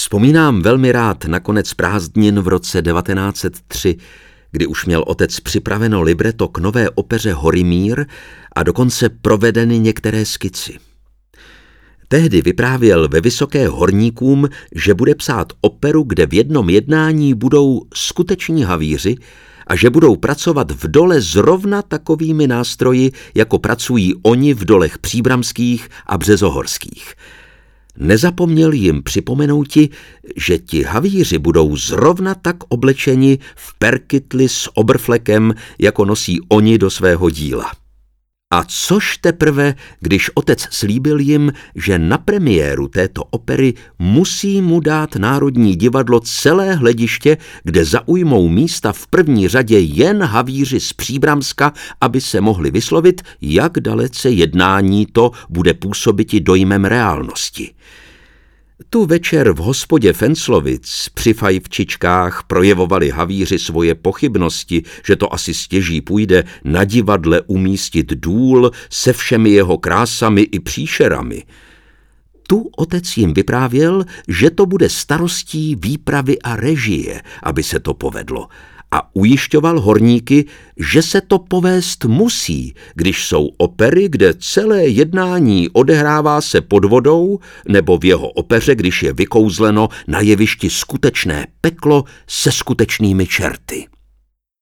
Vzpomínám velmi rád na konec prázdnin v roce 1903, kdy už měl otec připraveno libreto k nové opeře Horimír a dokonce provedeny některé skici. Tehdy vyprávěl ve Vysoké horníkům, že bude psát operu, kde v jednom jednání budou skuteční havíři a že budou pracovat v dole zrovna takovými nástroji, jako pracují oni v dolech příbramských a březohorských. Nezapomněl jim připomenouti, že ti havíři budou zrovna tak oblečeni v perkytli s obrflekem, jako nosí oni do svého díla. A což teprve, když otec slíbil jim, že na premiéru této opery musí mu dát Národní divadlo celé hlediště, kde zaujmou místa v první řadě jen havíři z Příbramska, aby se mohli vyslovit, jak dalece jednání to bude působiti dojmem reálnosti. Tu večer v hospodě Fenclovic při fajfčičkách projevovali havíři svoje pochybnosti, že to asi stěží půjde na divadle umístit důl se všemi jeho krásami i příšerami. Tu otec jim vyprávěl, že to bude starostí výpravy a režie, aby se to povedlo, a ujišťoval horníky, že se to povést musí, když jsou opery, kde celé jednání odehrává se pod vodou, nebo v jeho opeře, když je vykouzleno na jevišti skutečné peklo se skutečnými čerty.